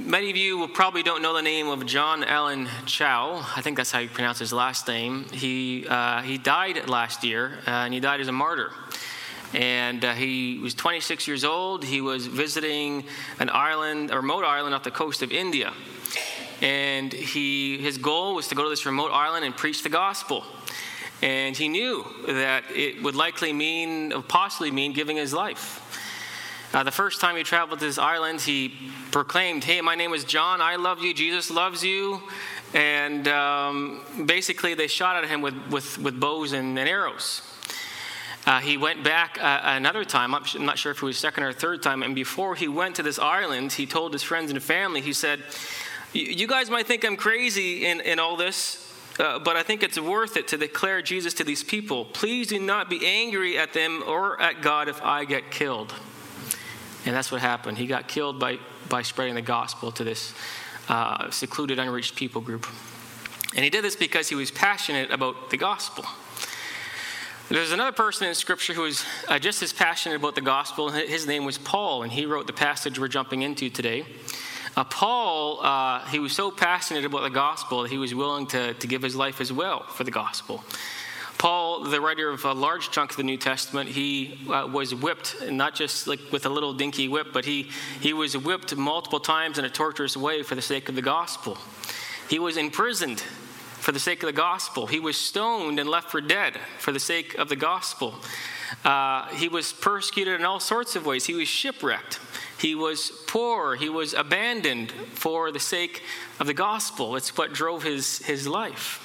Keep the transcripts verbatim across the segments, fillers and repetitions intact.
many of you probably don't know the name of John Allen Chau. I think that's how you pronounce his last name. He uh, he died last year, uh, and he died as a martyr. And uh, he was twenty-six years old. He was visiting an island, a remote island off the coast of India. And he his goal was to go to this remote island and preach the gospel. And he knew that it would likely mean, or possibly mean, giving his life. Uh, the first time he traveled to this island, he proclaimed, "Hey, my name is John. I love you. Jesus loves you." And um, basically, they shot at him with, with, with bows and, and arrows. Uh, he went back uh, another time. I'm not sure if it was second or third time. And before he went to this island, he told his friends and family, he said, "You guys might think I'm crazy in, in all this, uh, but I think it's worth it to declare Jesus to these people. Please do not be angry at them or at God if I get killed." And that's what happened. He got killed by, by spreading the gospel to this uh, secluded, unreached people group. And he did this because he was passionate about the gospel. There's another person in Scripture who was uh, just as passionate about the gospel. His name was Paul, and he wrote the passage we're jumping into today. Uh, Paul, uh, he was so passionate about the gospel that he was willing to, to give his life as well for the gospel. Paul, the writer of a large chunk of the New Testament, he uh, was whipped, not just like with a little dinky whip, but he, he was whipped multiple times in a torturous way for the sake of the gospel. He was imprisoned for the sake of the gospel. He was stoned and left for dead for the sake of the gospel. Uh, he was persecuted in all sorts of ways. He was shipwrecked. He was poor. He was abandoned for the sake of the gospel. It's what drove his, his life.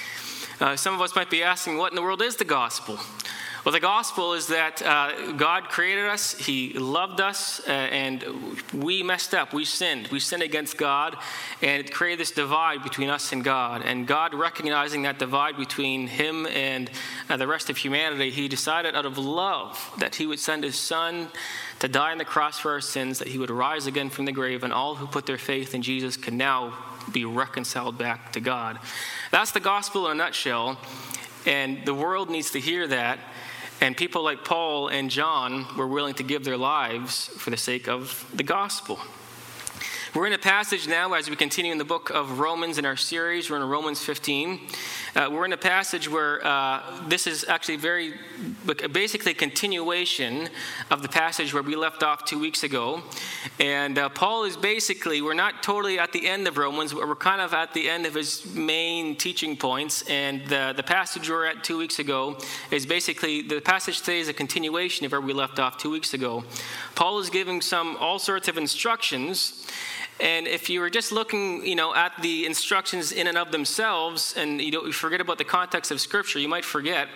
Uh, some of us might be asking, what in the world is the gospel? Well, the gospel is that uh, God created us, He loved us, uh, and we messed up. We sinned. We sinned against God, and it created this divide between us and God. And God, recognizing that divide between Him and uh, the rest of humanity, He decided out of love that He would send His Son to die on the cross for our sins, that He would rise again from the grave, and all who put their faith in Jesus can now be reconciled back to God. That's the gospel in a nutshell, and the world needs to hear that, and people like Paul and John were willing to give their lives for the sake of the gospel. We're in a passage now as we continue in the book of Romans in our series. We're in Romans fifteen. Uh, we're in a passage where uh, this is actually very, basically a continuation of the passage where we left off two weeks ago. And uh, Paul is basically, we're not totally at the end of Romans, but we're kind of at the end of his main teaching points. And the, the passage we were at two weeks ago is basically, the passage today is a continuation of where we left off two weeks ago. Paul is giving some, all sorts of instructions. And if you were just looking, you know, at the instructions in and of themselves, and you don't you forget about the context of Scripture, you might forget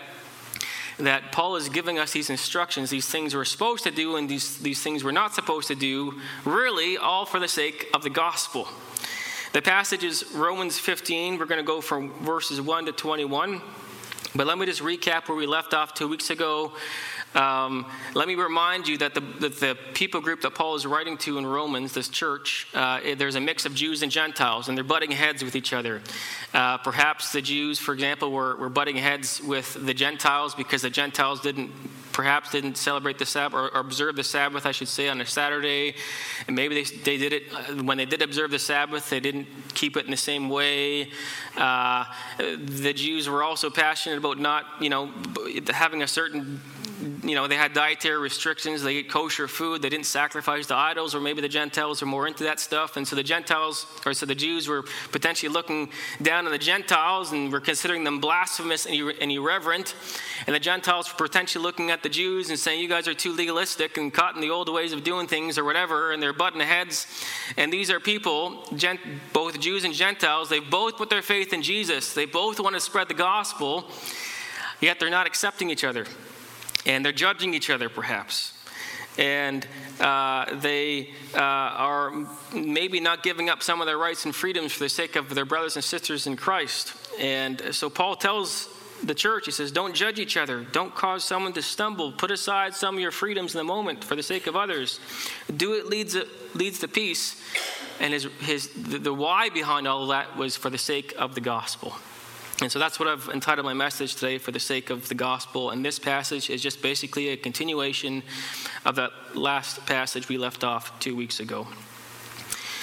that Paul is giving us these instructions, these things we're supposed to do, and these, these things we're not supposed to do, really all for the sake of the gospel. The passage is Romans fifteen. We're going to go from verses one to twenty-one. But let me just recap where we left off two weeks ago. Um, let me remind you that the, that the people group that Paul is writing to in Romans, this church, uh, there's a mix of Jews and Gentiles, and they're butting heads with each other. Uh, perhaps the Jews, for example, were, were butting heads with the Gentiles because the Gentiles didn't, perhaps didn't celebrate the Sabbath, or, or observe the Sabbath, I should say, on a Saturday. And maybe they, they did it, uh, when they did observe the Sabbath, they didn't keep it in the same way. Uh, the Jews were also passionate about not, you know, having a certain, you know, they had dietary restrictions. They ate kosher food. They didn't sacrifice to idols, or maybe the Gentiles are more into that stuff. And so the Gentiles, or so the Jews were potentially looking down on the Gentiles and were considering them blasphemous and, ir- and irreverent. And the Gentiles were potentially looking at the Jews and saying, you guys are too legalistic and caught in the old ways of doing things or whatever, and they're butting heads. And these are people, gent- both Jews and Gentiles, they both put their faith in Jesus. They both want to spread the gospel, yet they're not accepting each other. And they're judging each other, perhaps. And uh, they uh, are maybe not giving up some of their rights and freedoms for the sake of their brothers and sisters in Christ. And so Paul tells the church, he says, don't judge each other. Don't cause someone to stumble. Put aside some of your freedoms in the moment for the sake of others. Do it leads, leads to peace. And his, his, the, the why behind all of that was for the sake of the gospel. And so that's what I've entitled my message today, for the sake of the gospel. And this passage is just basically a continuation of that last passage we left off two weeks ago.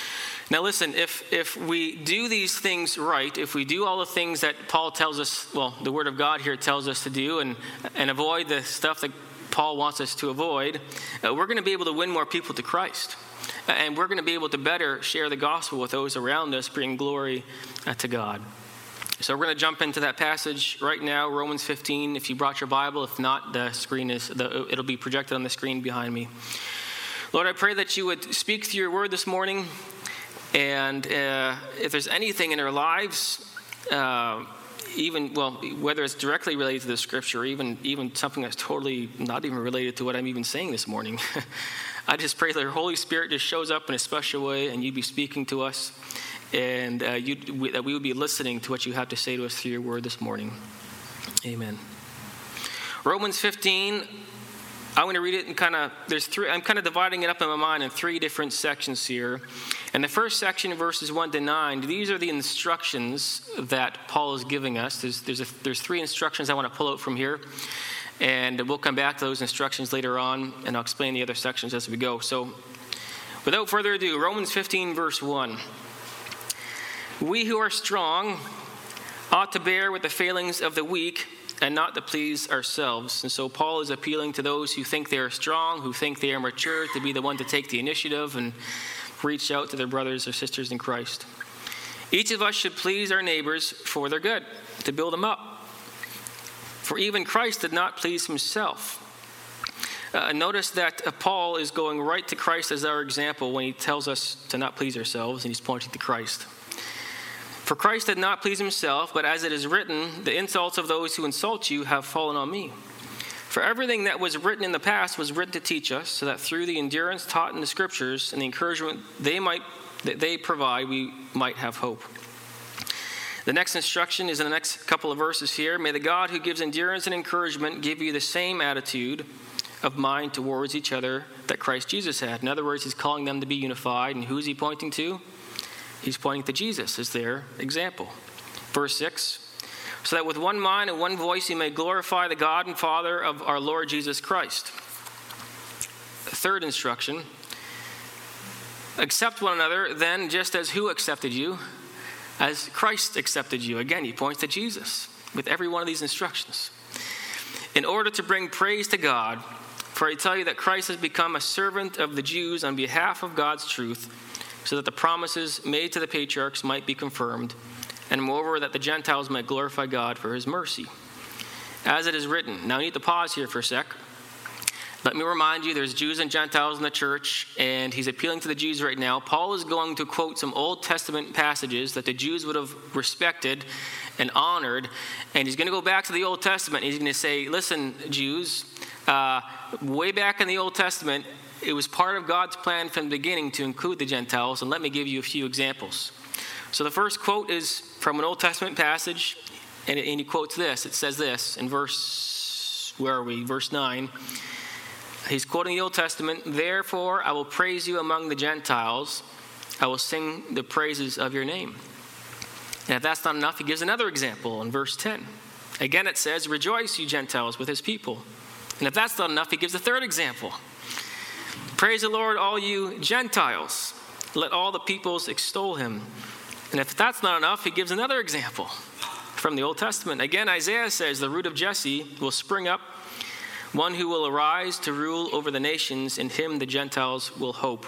Now listen, if if we do these things right, if we do all the things that Paul tells us, well, the Word of God here tells us to do, and, and avoid the stuff that Paul wants us to avoid, uh, we're going to be able to win more people to Christ. And we're going to be able to better share the gospel with those around us, bring glory uh, to God. So we're going to jump into that passage right now, Romans fifteen. If you brought your Bible, if not, the screen is the, it'll be projected on the screen behind me. Lord, I pray that you would speak through your word this morning, and uh, if there's anything in our lives, uh, even well, whether it's directly related to the scripture, or even even something that's totally not even related to what I'm even saying this morning, I just pray that your Holy Spirit just shows up in a special way, and you'd be speaking to us. And uh, you, we, that we would be listening to what you have to say to us through your word this morning. Amen. Romans fifteen, I'm going to read it in kind of, there's three, I'm kind of dividing it up in my mind in three different sections here. And the first section, verses one to nine, these are the instructions that Paul is giving us. There's, there's, a, there's three instructions I want to pull out from here. And we'll come back to those instructions later on, and I'll explain the other sections as we go. So, without further ado, Romans fifteen, verse one. We who are strong ought to bear with the failings of the weak and not to please ourselves. And so Paul is appealing to those who think they are strong, who think they are mature, to be the one to take the initiative and reach out to their brothers or sisters in Christ. Each of us should please our neighbors for their good, to build them up. For even Christ did not please himself. Uh, notice that uh, Paul is going right to Christ as our example when he tells us to not please ourselves, and he's pointing to Christ. For Christ did not please himself, but as it is written, the insults of those who insult you have fallen on me. For everything that was written in the past was written to teach us, so that through the endurance taught in the Scriptures and the encouragement they might that they provide, we might have hope. The next instruction is in the next couple of verses here. May the God who gives endurance and encouragement give you the same attitude of mind towards each other that Christ Jesus had. In other words, he's calling them to be unified. And who's he pointing to? He's pointing to Jesus as their example. Verse six, so that with one mind and one voice you may glorify the God and Father of our Lord Jesus Christ. The third instruction, accept one another then just as who accepted you? As Christ accepted you. Again, he points to Jesus with every one of these instructions. In order to bring praise to God, for I tell you that Christ has become a servant of the Jews on behalf of God's truth, so that the promises made to the patriarchs might be confirmed, and moreover that the Gentiles might glorify God for his mercy. As it is written, now I need to pause here for a sec. Let me remind you, there's Jews and Gentiles in the church, and he's appealing to the Jews right now. Paul is going to quote some Old Testament passages that the Jews would have respected and honored, and he's going to go back to the Old Testament, and he's going to say, listen, Jews, uh, way back in the Old Testament, it was part of God's plan from the beginning to include the Gentiles, and let me give you a few examples. So the first quote is from an Old Testament passage, and, and he quotes this. It says this in verse, where are we? Verse nine. He's quoting the Old Testament. Therefore, I will praise you among the Gentiles. I will sing the praises of your name. And if that's not enough, he gives another example in verse ten. Again, it says, rejoice, you Gentiles, with his people. And if that's not enough, he gives a third example. Praise the Lord, all you Gentiles. Let all the peoples extol him. And if that's not enough, he gives another example from the Old Testament. Again, Isaiah says, the root of Jesse will spring up, one who will arise to rule over the nations, in him the Gentiles will hope.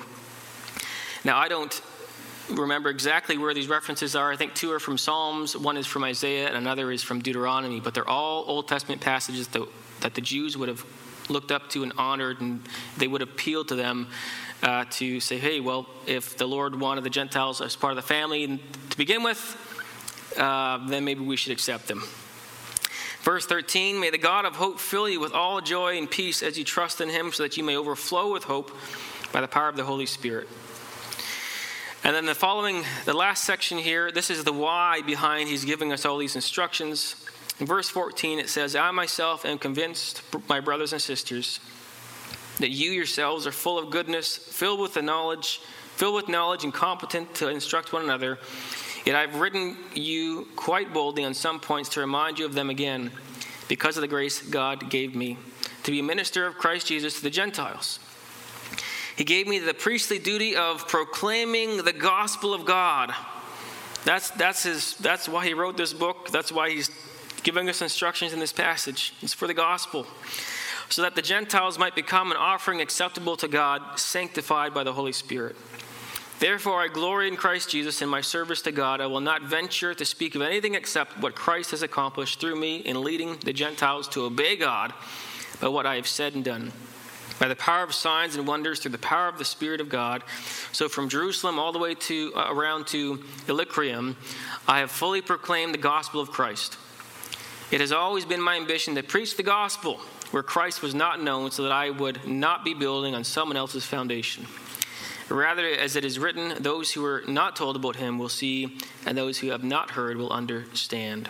Now, I don't remember exactly where these references are. I think two are from Psalms, one is from Isaiah, and another is from Deuteronomy. But they're all Old Testament passages that, that the Jews would have looked up to and honored, and they would appeal to them uh, to say, hey, well, if the Lord wanted the Gentiles as part of the family to begin with, uh, then maybe we should accept them. Verse thirteen, may the God of hope fill you with all joy and peace as you trust in him, so that you may overflow with hope by the power of the Holy Spirit. And then the following, the last section here, this is the why behind he's giving us all these instructions. In verse fourteen, it says, I myself am convinced, my brothers and sisters, that you yourselves are full of goodness, filled with the knowledge, filled with knowledge and competent to instruct one another. Yet I've written you quite boldly on some points to remind you of them again, because of the grace God gave me, to be a minister of Christ Jesus to the Gentiles. He gave me the priestly duty of proclaiming the gospel of God. That's that's his. That's why he wrote this book. That's why he's giving us instructions in this passage. It's for the gospel, so that the Gentiles might become an offering acceptable to God, sanctified by the Holy Spirit. Therefore, I glory in Christ Jesus in my service to God. I will not venture to speak of anything except what Christ has accomplished through me in leading the Gentiles to obey God by what I have said and done, by the power of signs and wonders, through the power of the Spirit of God. So from Jerusalem all the way to uh, around to Illyricum, I have fully proclaimed the gospel of Christ. It has always been my ambition to preach the gospel where Christ was not known, so that I would not be building on someone else's foundation. Rather, as it is written, those who are not told about him will see, and those who have not heard will understand.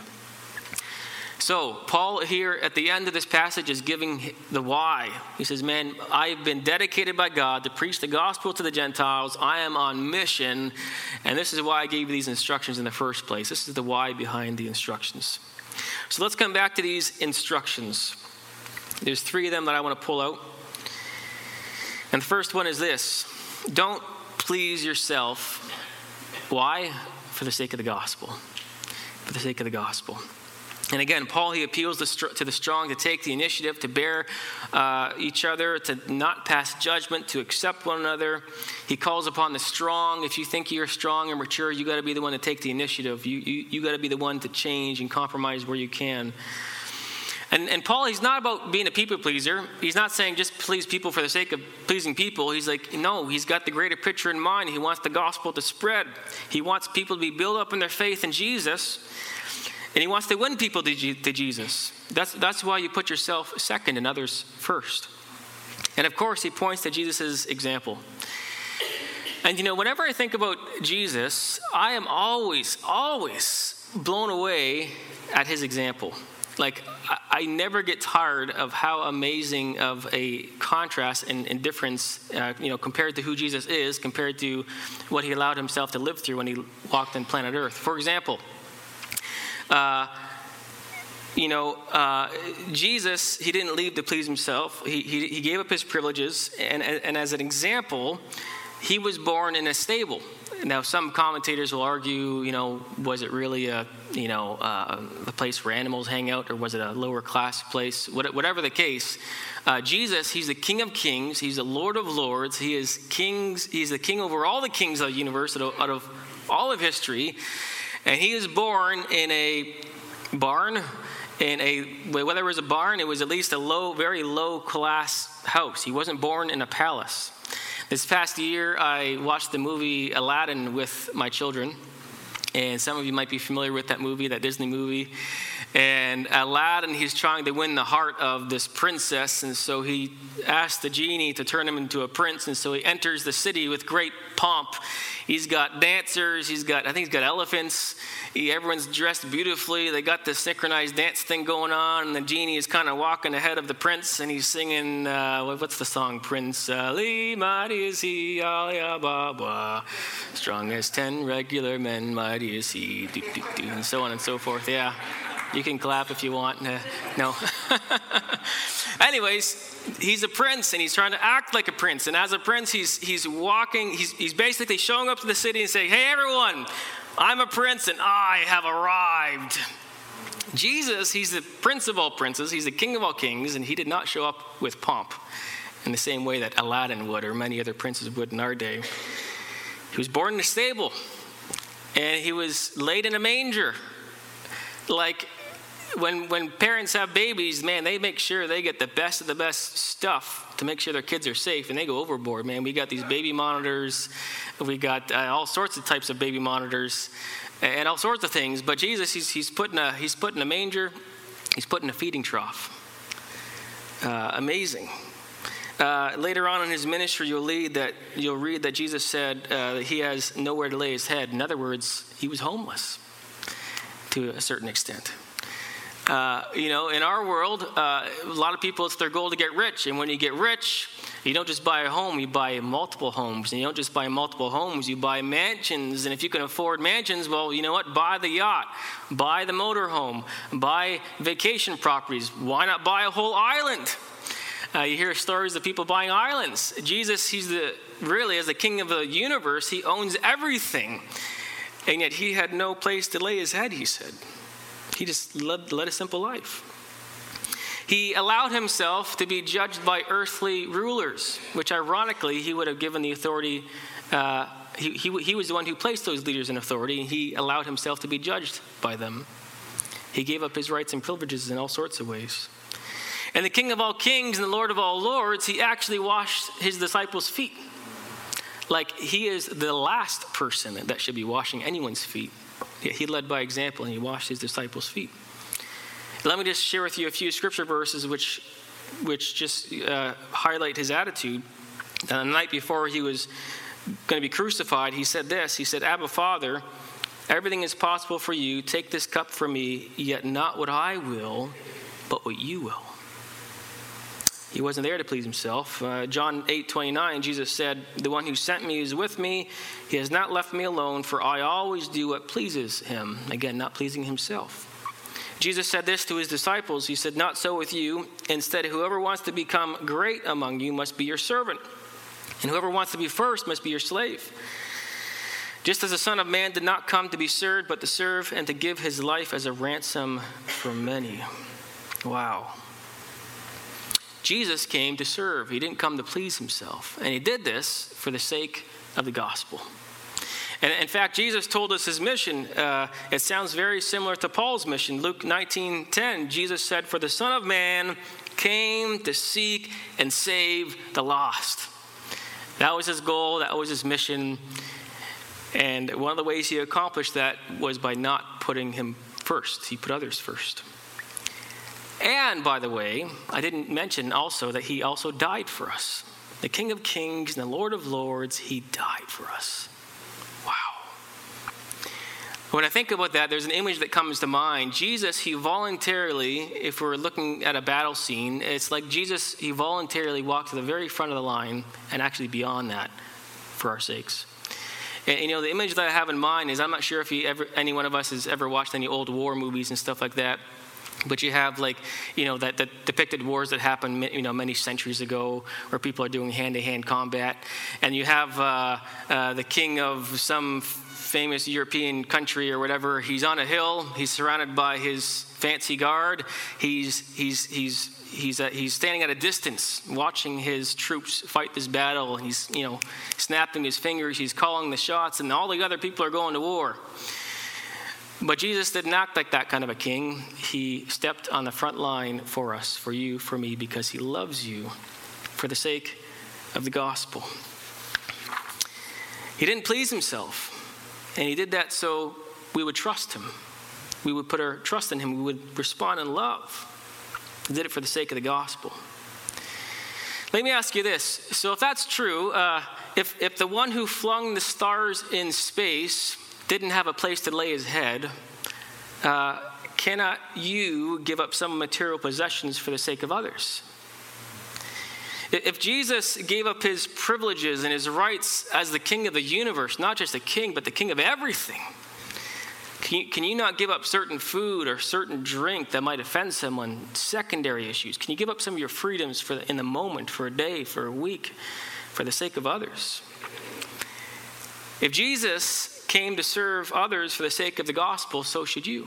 So, Paul here at the end of this passage is giving the why. He says, man, I've been dedicated by God to preach the gospel to the Gentiles. I am on mission, and this is why I gave you these instructions in the first place. This is the why behind the instructions. So let's come back to these instructions. There's three of them that I want to pull out. And the first one is this. Don't please yourself. Why? For the sake of the gospel. For the sake of the gospel. And again, Paul, he appeals to the strong to take the initiative, to bear uh, each other, to not pass judgment, to accept one another. He calls upon the strong. If you think you're strong and mature, you got to be the one to take the initiative. You you, you got to be the one to change and compromise where you can. And, and Paul, he's not about being a people pleaser. He's not saying just please people for the sake of pleasing people. He's like, no, he's got the greater picture in mind. He wants the gospel to spread. He wants people to be built up in their faith in Jesus. And he wants to win people to, G- to Jesus. That's, that's why you put yourself second and others first. And of course, he points to Jesus' example. And you know, whenever I think about Jesus, I am always, always blown away at his example. Like, I never get tired of how amazing of a contrast and, and difference, uh, you know, compared to who Jesus is, compared to what he allowed himself to live through when he walked on planet Earth. For example, uh, you know, uh, Jesus, he didn't leave to please himself. He, he, he gave up his privileges, and, and as an example, he was born in a stable. Now, some commentators will argue, you know, was it really a, you know, uh, a place where animals hang out, or was it a lower class place? What, whatever the case, uh, Jesus, he's the King of Kings. He's the Lord of Lords. He is kings. He's the king over all the kings of the universe, out of, out of all of history. And he was born in a barn, in a, whether it was a barn, it was at least a low, very low class house. He wasn't born in a palace. This past year, I watched the movie Aladdin with my children, and some of you might be familiar with that movie, that Disney movie. And Aladdin, he's trying to win the heart of this princess, and so he asked the genie to turn him into a prince, and so he enters the city with great pomp. He's got dancers, he's got, I think he's got elephants. He, everyone's dressed beautifully. They got this synchronized dance thing going on, and the genie is kind of walking ahead of the prince, and he's singing, uh, what's the song? Prince Ali, mighty is he, Alibaba, strong as ten regular men, mighty is he, do, do, do, and so on and so forth. Yeah, you can clap if you want. Uh, no. Anyways, he's a prince, and he's trying to act like a prince. And as a prince, he's he's walking, he's he's basically showing up to the city and saying, hey, everyone, I'm a prince, and I have arrived. Jesus, he's the prince of all princes. He's the king of all kings, and he did not show up with pomp in the same way that Aladdin would, or many other princes would in our day. He was born in a stable, and he was laid in a manger. Like, When when parents have babies, man, they make sure they get the best of the best stuff to make sure their kids are safe, and they go overboard, man. We got these baby monitors. We got uh, all sorts of types of baby monitors and all sorts of things. But Jesus, he's he's put in a, he's put in a manger. He's put in a feeding trough. Uh, amazing. Uh, later on in his ministry, you'll read that you'll read that Jesus said uh, that he has nowhere to lay his head. In other words, he was homeless to a certain extent. Uh, you know, in our world, uh, a lot of people, it's their goal to get rich. And when you get rich, you don't just buy a home, you buy multiple homes. And you don't just buy multiple homes, you buy mansions. And if you can afford mansions, well, you know what? Buy the yacht, buy the motorhome, buy vacation properties. Why not buy a whole island? Uh, you hear stories of people buying islands. Jesus, he's the really, as the king of the universe, he owns everything. And yet he had no place to lay his head, he said. He just led, led a simple life. He allowed himself to be judged by earthly rulers, which ironically, he would have given the authority. Uh, he, he, he was the one who placed those leaders in authority, and he allowed himself to be judged by them. He gave up his rights and privileges in all sorts of ways. And the King of all kings and the Lord of all lords, he actually washed his disciples' feet. Like he is the last person that should be washing anyone's feet. Yet he led by example, and he washed his disciples' feet. Let me just share with you a few scripture verses which which just uh, highlight his attitude. Uh, the night before he was going to be crucified, he said this. He said, Abba, Father, everything is possible for you. Take this cup from me, yet not what I will, but what you will. He wasn't there to please himself. Uh, John eight twenty-nine, Jesus said, the one who sent me is with me. He has not left me alone, for I always do what pleases him. Again, not pleasing himself. Jesus said this to his disciples. He said, not so with you. Instead, whoever wants to become great among you must be your servant. And whoever wants to be first must be your slave. Just as the Son of Man did not come to be served, but to serve and to give his life as a ransom for many. Wow. Jesus came to serve. He didn't come to please himself. And he did this for the sake of the gospel. And in fact, Jesus told us his mission. Uh, it sounds very similar to Paul's mission. Luke nineteen ten, Jesus said, for the Son of Man came to seek and save the lost. That was his goal. That was his mission. And one of the ways he accomplished that was by not putting him first. He put others first. And by the way, I didn't mention also that he also died for us. The King of Kings and the Lord of Lords, he died for us. Wow. When I think about that, there's an image that comes to mind. Jesus, he voluntarily, if we're looking at a battle scene, it's like Jesus, he voluntarily walked to the very front of the line and actually beyond that for our sakes. And, you know, the image that I have in mind is, I'm not sure if you ever, any one of us has ever watched any old war movies and stuff like that. But you have, like, you know, that, that depicted wars that happened, you know, many centuries ago, where people are doing hand-to-hand combat. And you have uh, uh, the king of some famous European country or whatever. He's on a hill. He's surrounded by his fancy guard. He's he's he's he's uh, he's standing at a distance, watching his troops fight this battle. And he's, you know, snapping his fingers. He's calling the shots, and all the other people are going to war. But Jesus didn't act like that kind of a king. He stepped on the front line for us, for you, for me, because he loves you for the sake of the gospel. He didn't please himself, and he did that so we would trust him. We would put our trust in him. We would respond in love. He did it for the sake of the gospel. Let me ask you this. So if that's true, uh, if, if the one who flung the stars in space didn't have a place to lay his head, uh, cannot you give up some material possessions for the sake of others? If Jesus gave up his privileges and his rights as the king of the universe, not just a king, but the king of everything, can you, can you not give up certain food or certain drink that might offend someone? Secondary issues. Can you give up some of your freedoms for the, in the moment, for a day, for a week, for the sake of others? If Jesus came to serve others for the sake of the gospel, so should you.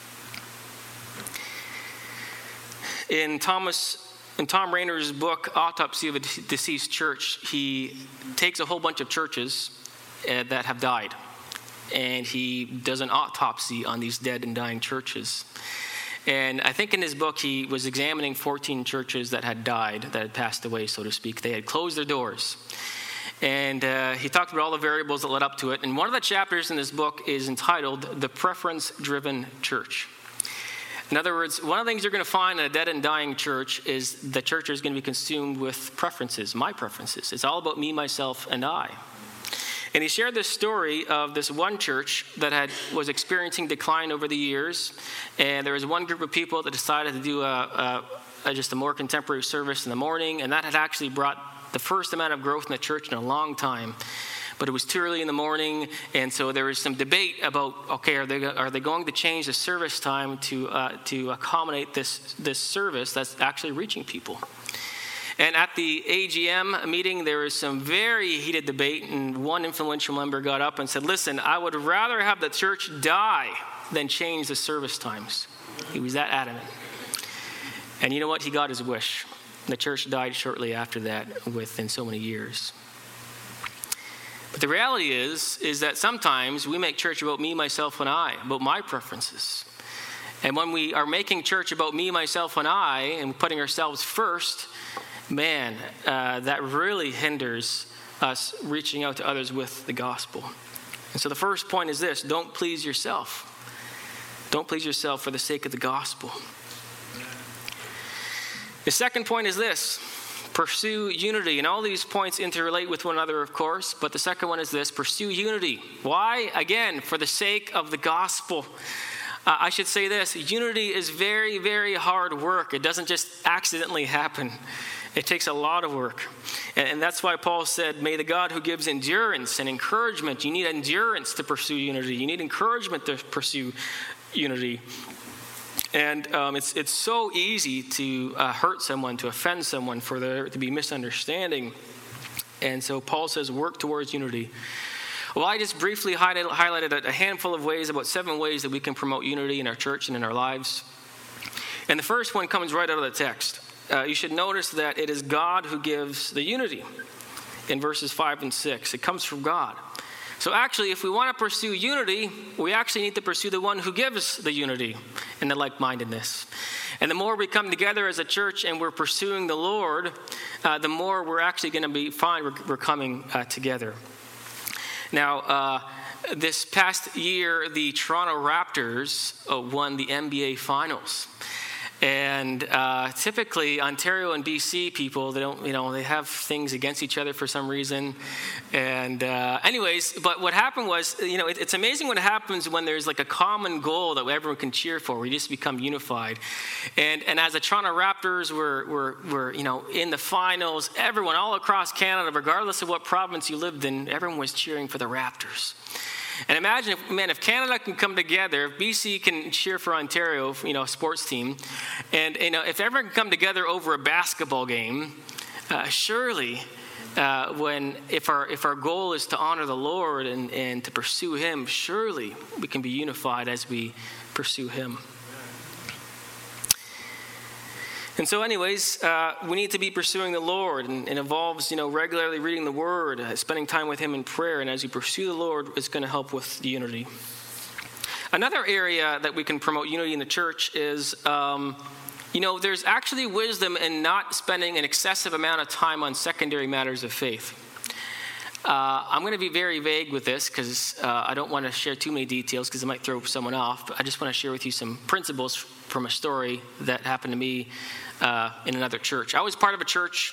In Thomas, in Tom Rainer's book, Autopsy of a Deceased Church, he takes a whole bunch of churches uh, that have died, and he does an autopsy on these dead and dying churches. And I think in his book, he was examining fourteen churches that had died, that had passed away, so to speak. They had closed their doors. And uh, he talked about all the variables that led up to it. And one of the chapters in this book is entitled The Preference-Driven Church. In other words, one of the things you're going to find in a dead and dying church is the church is going to be consumed with preferences, my preferences. It's all about me, myself, and I. And he shared this story of this one church that had was experiencing decline over the years. And there was one group of people that decided to do a, a, a just a more contemporary service in the morning. And that had actually brought the first amount of growth in the church in a long time. But it was too early in the morning, and so there was some debate about, okay, are they are they going to change the service time to uh, to accommodate this this service that's actually reaching people? And at the A G M meeting, there was some very heated debate, and one influential member got up and said, listen, I would rather have the church die than change the service times. He was that adamant. And you know what? He got his wish. The church died shortly after that within so many years. But the reality is, is that sometimes we make church about me, myself, and I, about my preferences. And when we are making church about me, myself, and I, and putting ourselves first, man, uh, that really hinders us reaching out to others with the gospel. And so the first point is this: don't please yourself. Don't please yourself for the sake of the gospel. The second point is this: pursue unity. And all these points interrelate with one another, of course, but the second one is this: pursue unity. Why? Again, for the sake of the gospel. Uh, I should say this: unity is very, very hard work. It doesn't just accidentally happen. It takes a lot of work. And, and that's why Paul said, may the God who gives endurance and encouragement, you need endurance to pursue unity. You need encouragement to pursue unity. And um, it's it's so easy to uh, hurt someone, to offend someone, for there to be misunderstanding. And so Paul says, work towards unity. Well, I just briefly highlighted, highlighted a handful of ways, about seven ways that we can promote unity in our church and in our lives. And the first one comes right out of the text. Uh, you should notice that it is God who gives the unity in verses five and six. It comes from God. So actually, if we want to pursue unity, we actually need to pursue the one who gives the unity and the like-mindedness. And the more we come together as a church and we're pursuing the Lord, uh, the more we're actually going to be fine. We're, we're coming uh, together. Now, uh, this past year, the Toronto Raptors uh, won the N B A Finals. And uh, typically, Ontario and B C people, they don't, you know, they have things against each other for some reason. And uh, anyways, but what happened was, you know, it, it's amazing what happens when there's like a common goal that everyone can cheer for. We just become unified. And and as the Toronto Raptors were, were, were, you know, in the finals, everyone all across Canada, regardless of what province you lived in, everyone was cheering for the Raptors. And imagine, if, man, if Canada can come together, if B C can cheer for Ontario, you know, a sports team, and, you know, if everyone can come together over a basketball game, uh, surely, uh, when if our if our goal is to honor the Lord and, and to pursue Him, surely we can be unified as we pursue Him. And so anyways, uh, we need to be pursuing the Lord, and it involves, you know, regularly reading the Word, uh, spending time with Him in prayer, and as you pursue the Lord, it's going to help with the unity. Another area that we can promote unity in the church is, um, you know, there's actually wisdom in not spending an excessive amount of time on secondary matters of faith. Uh, I'm going to be very vague with this because uh, I don't want to share too many details because it might throw someone off, but I just want to share with you some principles from a story that happened to me uh, in another church. I was part of a church,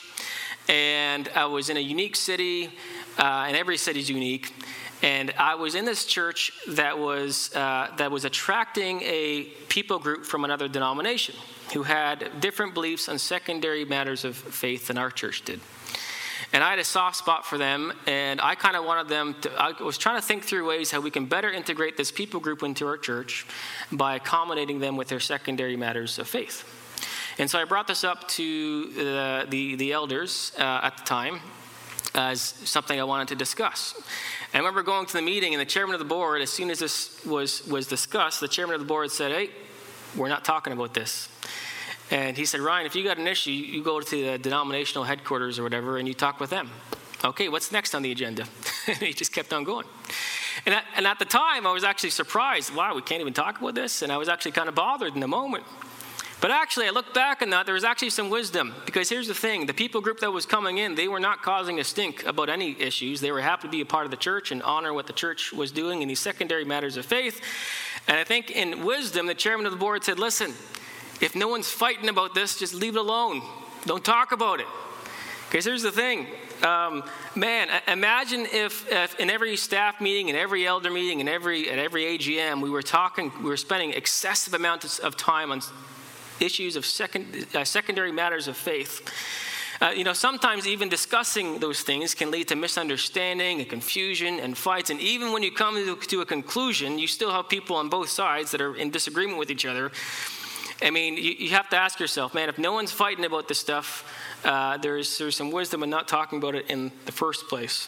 and I was in a unique city, uh, and every city is unique, and I was in this church that was uh, that was attracting a people group from another denomination who had different beliefs on secondary matters of faith than our church did. And I had a soft spot for them, and I kind of wanted them to, I was trying to think through ways how we can better integrate this people group into our church by accommodating them with their secondary matters of faith. And so I brought this up to uh, the, the elders uh, at the time as something I wanted to discuss. And I remember going to the meeting, and the chairman of the board, as soon as this was, was discussed, the chairman of the board said, hey, we're not talking about this. And he said, Ryan, if you got an issue, you go to the denominational headquarters or whatever, and you talk with them. Okay, what's next on the agenda? And he just kept on going. And at, and at the time, I was actually surprised. Wow, we can't even talk about this? And I was actually kind of bothered in the moment. But actually, I looked back on that, there was actually some wisdom. Because here's the thing, the people group that was coming in, they were not causing a stink about any issues. They were happy to be a part of the church and honor what the church was doing in these secondary matters of faith. And I think in wisdom, the chairman of the board said, listen, if no one's fighting about this, just leave it alone. Don't talk about it. Because here's the thing. Um, man, imagine if, if in every staff meeting, in every elder meeting, in every at every A G M, we were talking, we were spending excessive amounts of time on issues of second, uh, secondary matters of faith. Uh, you know, sometimes even discussing those things can lead to misunderstanding and confusion and fights. And even when you come to, to a conclusion, you still have people on both sides that are in disagreement with each other. I mean, you, you have to ask yourself, man, if no one's fighting about this stuff, uh, there's, there's some wisdom in not talking about it in the first place.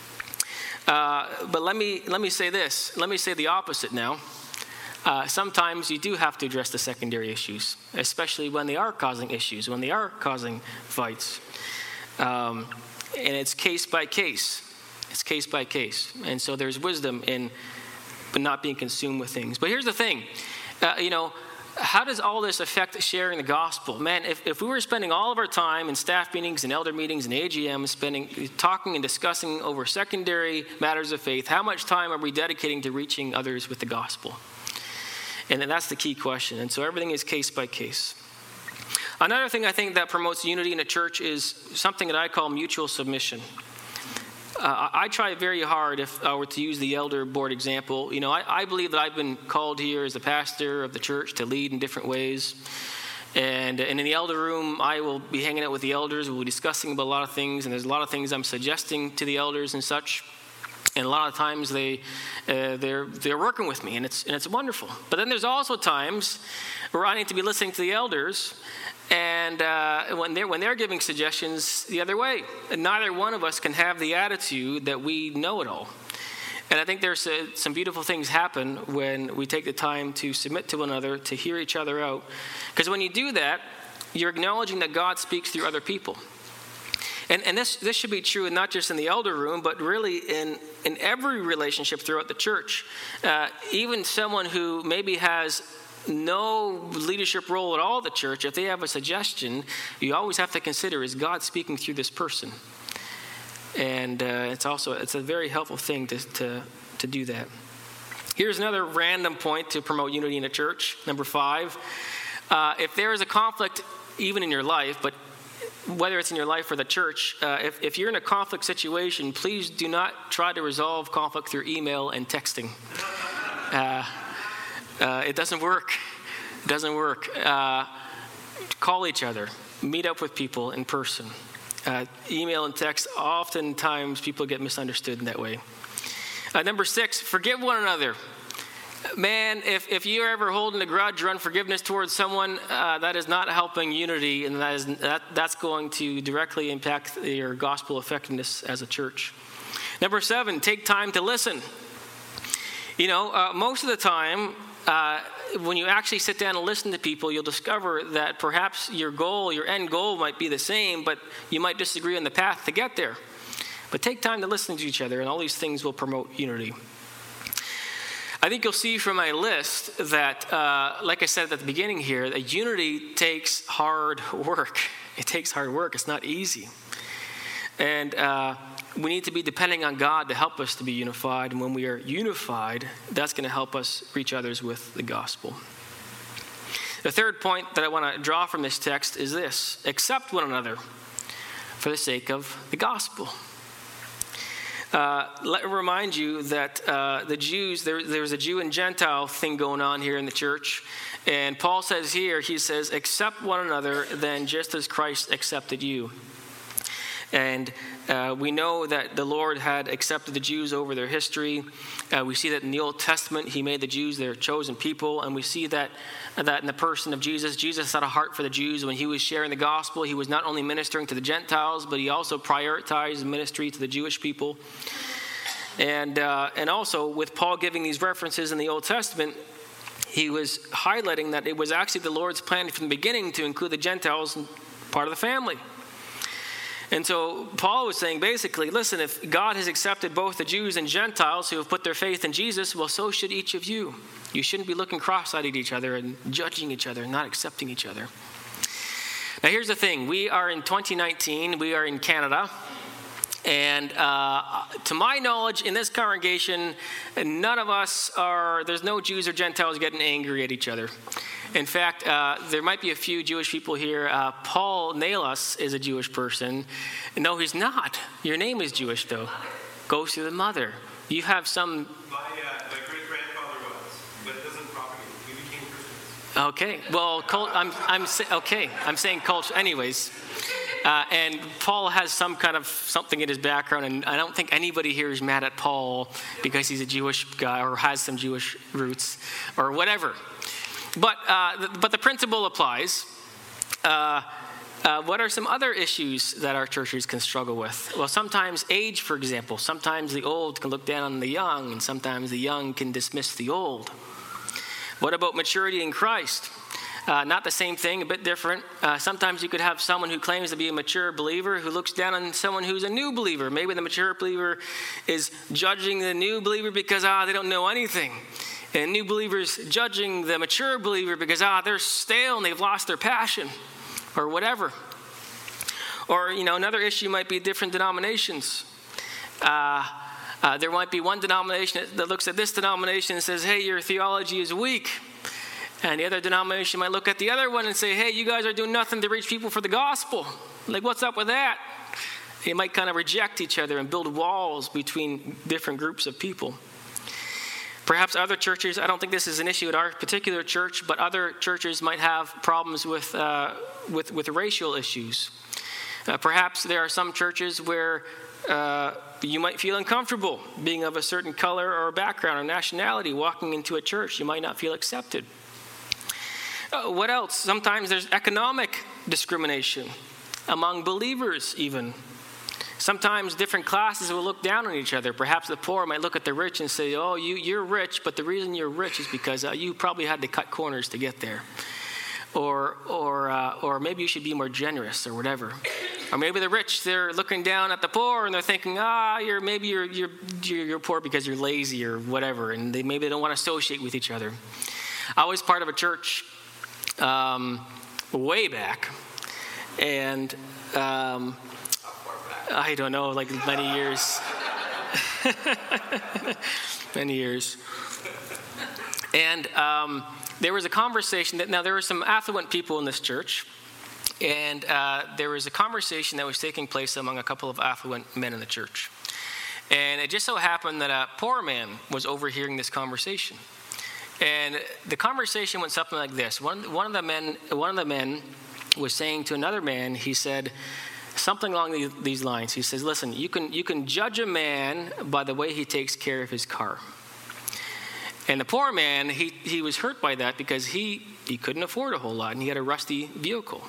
Uh, but let me let me say this. Let me say the opposite now. Uh, sometimes you do have to address the secondary issues, especially when they are causing issues, when they are causing fights. Um, and it's case by case. It's case by case. And so there's wisdom in but not being consumed with things. But here's the thing. Uh, you know, how does all this affect sharing the gospel? Man, if, if we were spending all of our time in staff meetings and elder meetings and A G Ms, spending, talking and discussing over secondary matters of faith, how much time are we dedicating to reaching others with the gospel? And that's the key question. And so everything is case by case. Another thing I think that promotes unity in a church is something that I call mutual submission. Uh, I try very hard, if I were to use the elder board example. You know, I, I believe that I've been called here as the pastor of the church to lead in different ways. And, and in the elder room, I will be hanging out with the elders. We'll be discussing about a lot of things. And there's a lot of things I'm suggesting to the elders and such. And a lot of times they, uh, they're they're working with me, and it's and it's wonderful. But then there's also times where I need to be listening to the elders, and uh, when they're when they're giving suggestions the other way. And neither one of us can have the attitude that we know it all. And I think there's uh, some beautiful things happen when we take the time to submit to one another, to hear each other out. Because when you do that, you're acknowledging that God speaks through other people. And, and this, this should be true not just in the elder room, but really in, in every relationship throughout the church. Uh, even someone who maybe has no leadership role at all at the church, if they have a suggestion, you always have to consider, is God speaking through this person? And uh, it's also it's a very helpful thing to, to, to do that. Here's another random point to promote unity in a church. Number five, uh, if there is a conflict even in your life, but whether it's in your life or the church, uh, if, if you're in a conflict situation, please do not try to resolve conflict through email and texting. Uh, uh, it doesn't work. It doesn't work. Uh, call each other. Meet up with people in person. Uh, email and text, oftentimes people get misunderstood in that way. Uh, number six, forgive one another. Man, if, if you're ever holding a grudge or unforgiveness towards someone, uh, that is not helping unity, and that is that, that's going to directly impact your gospel effectiveness as a church. Number seven, take time to listen. You know, uh, most of the time, uh, when you actually sit down and listen to people, you'll discover that perhaps your goal, your end goal might be the same, but you might disagree on the path to get there. But take time to listen to each other, and all these things will promote unity. I think you'll see from my list that, uh, like I said at the beginning here, that unity takes hard work. It takes hard work. It's not easy. And uh, we need to be depending on God to help us to be unified. And when we are unified, that's going to help us reach others with the gospel. The third point that I want to draw from this text is this: accept one another for the sake of the gospel. Uh, let me remind you that uh, the Jews, there, there's a Jew and Gentile thing going on here in the church. And Paul says here, he says, accept one another then just as Christ accepted you. And uh, we know that the Lord had accepted the Jews over their history. Uh, we see that in the Old Testament, he made the Jews their chosen people. And we see that, that in the person of Jesus. Jesus had a heart for the Jews. When he was sharing the gospel, he was not only ministering to the Gentiles, but he also prioritized ministry to the Jewish people. And, uh, and also, with Paul giving these references in the Old Testament, he was highlighting that it was actually the Lord's plan from the beginning to include the Gentiles as part of the family. And so Paul was saying basically, listen, if God has accepted both the Jews and Gentiles who have put their faith in Jesus, well, so should each of you. You shouldn't be looking cross-eyed at each other and judging each other and not accepting each other. Now, here's the thing. We are in twenty nineteen. We are in Canada. And uh, to my knowledge, in this congregation, none of us are, there's no Jews or Gentiles getting angry at each other. In fact, uh, there might be a few Jewish people here. Uh, Paul Nalas is a Jewish person. No, he's not. Your name is Jewish, though. Goes to the mother. You have some... My, uh, my great-grandfather was, but it doesn't propagate. We became Christians. Okay. Well, cult, I'm, I'm, okay. I'm saying culture. Anyways. Uh, and Paul has some kind of something in his background, and I don't think anybody here is mad at Paul because he's a Jewish guy or has some Jewish roots or whatever. But, uh, th- but the principle applies. Uh, uh, what are some other issues that our churches can struggle with? Well, sometimes age, for example. Sometimes the old can look down on the young, and sometimes the young can dismiss the old. What about maturity in Christ? Uh, not the same thing, a bit different. Uh, sometimes you could have someone who claims to be a mature believer who looks down on someone who's a new believer. Maybe the mature believer is judging the new believer because, ah, they don't know anything. And new believers judging the mature believer because, ah, they're stale and they've lost their passion or whatever. Or, you know, another issue might be different denominations. Uh, uh, there might be one denomination that looks at this denomination and says, hey, your theology is weak. And the other denomination might look at the other one and say, hey, you guys are doing nothing to reach people for the gospel. Like, what's up with that? They might kind of reject each other and build walls between different groups of people. Perhaps other churches, I don't think this is an issue at our particular church, but other churches might have problems with uh, with, with racial issues. Uh, perhaps there are some churches where uh, you might feel uncomfortable being of a certain color or background or nationality. Walking into a church, you might not feel accepted. Uh, what else? Sometimes there's economic discrimination among believers even. Sometimes different classes will look down on each other. Perhaps the poor might look at the rich and say, oh, you, you're rich, but the reason you're rich is because uh, you probably had to cut corners to get there. Or or uh, or maybe you should be more generous or whatever. Or maybe the rich, they're looking down at the poor and they're thinking, ah, you're maybe you're you're you're poor because you're lazy or whatever, and they maybe they don't want to associate with each other. I was part of a church um, way back, and um, I don't know, like many years, many years, and. Um, There was a conversation that, now there were some affluent people in this church, and uh, there was a conversation that was taking place among a couple of affluent men in the church. And it just so happened that a poor man was overhearing this conversation. And the conversation went something like this. One, one of the men, one of the men was saying to another man, he said something along these, these lines. He says, listen, you can, you can judge a man by the way he takes care of his car. And the poor man, he, he was hurt by that because he, he couldn't afford a whole lot, and he had a rusty vehicle.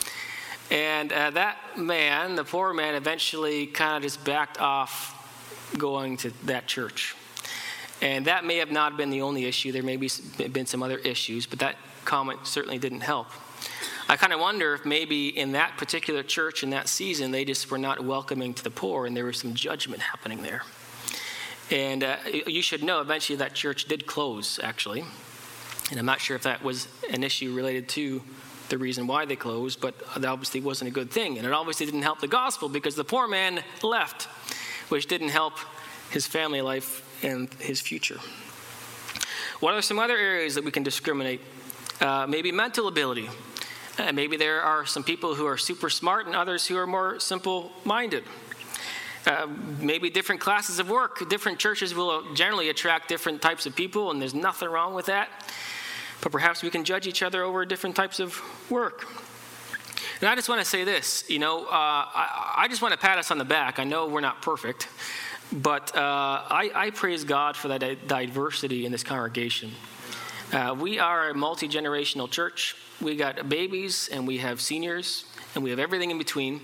And uh, that man, the poor man, eventually kind of just backed off going to that church. And that may have not been the only issue. There may have been some other issues, but that comment certainly didn't help. I kind of wonder if maybe in that particular church in that season, they just were not welcoming to the poor, and there was some judgment happening there. And uh, you should know, eventually that church did close, actually. And I'm not sure if that was an issue related to the reason why they closed, but that obviously wasn't a good thing. And it obviously didn't help the gospel because the poor man left, which didn't help his family life and his future. What are some other areas that we can discriminate? Uh, maybe mental ability. Uh, maybe there are some people who are super smart and others who are more simple-minded. Uh, maybe different classes of work. Different churches will generally attract different types of people, and there's nothing wrong with that. But perhaps we can judge each other over different types of work. And I just want to say this, you know, uh, I, I just want to pat us on the back. I know we're not perfect, but uh, I, I praise God for that di- diversity in this congregation. Uh, we are a multi-generational church. We got babies, and we have seniors, and we have everything in between.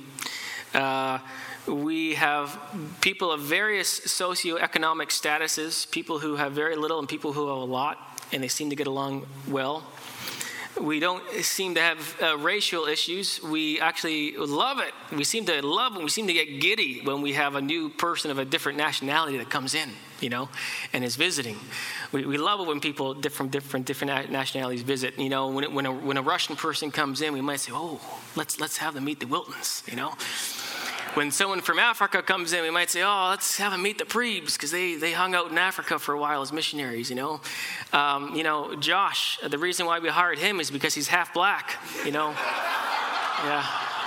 Uh, We have people of various socioeconomic statuses, people who have very little and people who have a lot, and they seem to get along well. We don't seem to have uh, racial issues. We actually love it. We seem to love it. We seem to get giddy when we have a new person of a different nationality that comes in, you know, and is visiting. We, we love it when people different, different, different nationalities visit. You know, when it, when a when a Russian person comes in, we might say, "Oh, let's let's have them meet the Wiltons," you know. When someone from Africa comes in, we might say, oh, let's have them meet the Prebes because they, they hung out in Africa for a while as missionaries, you know. Um, you know, Josh, the reason why we hired him is because he's half black, you know. Yeah.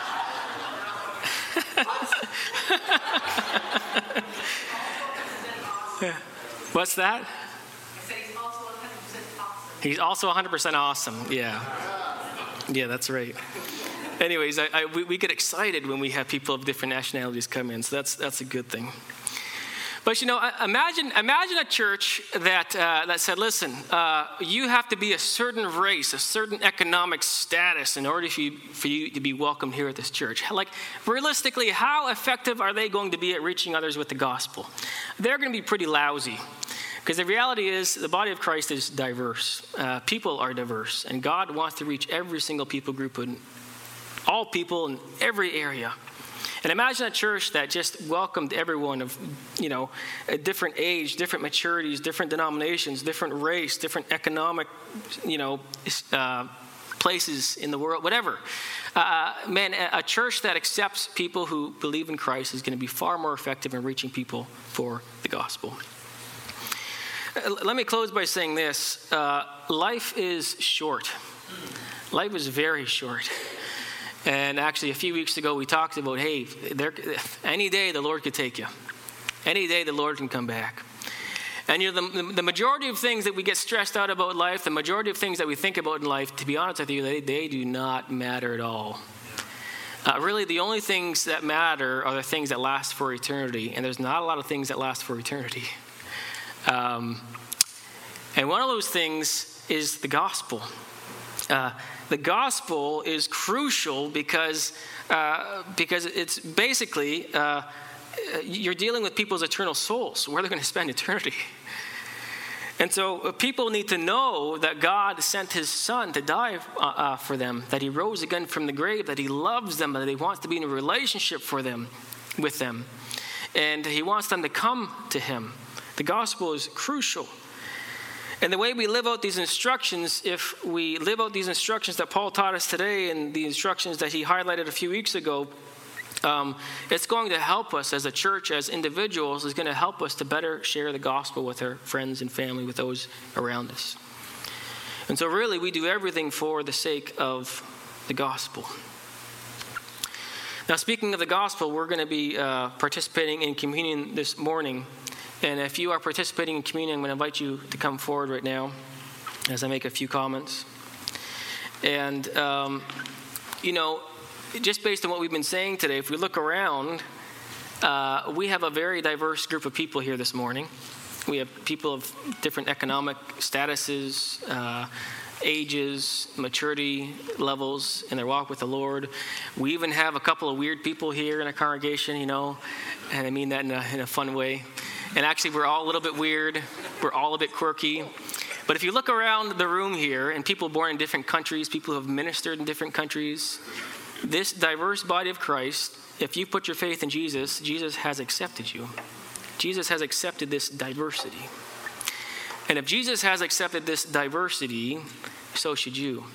What's that? I said he's also one hundred percent awesome. He's also one hundred percent awesome, yeah. Yeah, that's right. Anyways, I, I, we, we get excited when we have people of different nationalities come in, so that's that's a good thing. But you know, imagine imagine a church that uh, that said, listen, uh, you have to be a certain race, a certain economic status in order for you, for you to be welcomed here at this church. Like, realistically, how effective are they going to be at reaching others with the gospel? They're going to be pretty lousy. Because the reality is, the body of Christ is diverse. Uh, people are diverse. And God wants to reach every single people group, and all people in every area. And imagine a church that just welcomed everyone of, you know, a different age, different maturities, different denominations, different race, different economic, you know, uh, places in the world, whatever. Uh, man, a church that accepts people who believe in Christ is going to be far more effective in reaching people for the gospel. Let me close by saying this. Uh, life is short. Life is very short. And actually, a few weeks ago, we talked about, hey, there, any day the Lord could take you. Any day the Lord can come back. And you know, the, the majority of things that we get stressed out about life, the majority of things that we think about in life, to be honest with you, they, they do not matter at all. Uh, really, the only things that matter are the things that last for eternity. And there's not a lot of things that last for eternity. Um, and one of those things is the gospel. Uh, the gospel is crucial because uh, because it's basically uh, you're dealing with people's eternal souls, where they're going to spend eternity. And so uh, people need to know that God sent his son to die uh, uh, for them, that he rose again from the grave, that he loves them, that he wants to be in a relationship for them, with them. And he wants them to come to him. The gospel is crucial. And the way we live out these instructions, if we live out these instructions that Paul taught us today and the instructions that he highlighted a few weeks ago, um, it's going to help us as a church, as individuals. It's going to help us to better share the gospel with our friends and family, with those around us. And so really, we do everything for the sake of the gospel. Now, speaking of the gospel, we're going to be uh, participating in communion this morning. And if you are participating in communion, I'm going to invite you to come forward right now as I make a few comments. And, um, you know, just based on what we've been saying today, if we look around, uh, we have a very diverse group of people here this morning. We have people of different economic statuses, uh, ages, maturity levels in their walk with the Lord. We even have a couple of weird people here in our congregation, you know, and I mean that in a, in a fun way. And actually, we're all a little bit weird. We're all a bit quirky. But if you look around the room here, and people born in different countries, people who have ministered in different countries, this diverse body of Christ, if you put your faith in Jesus, Jesus has accepted you. Jesus has accepted this diversity. And if Jesus has accepted this diversity, so should you.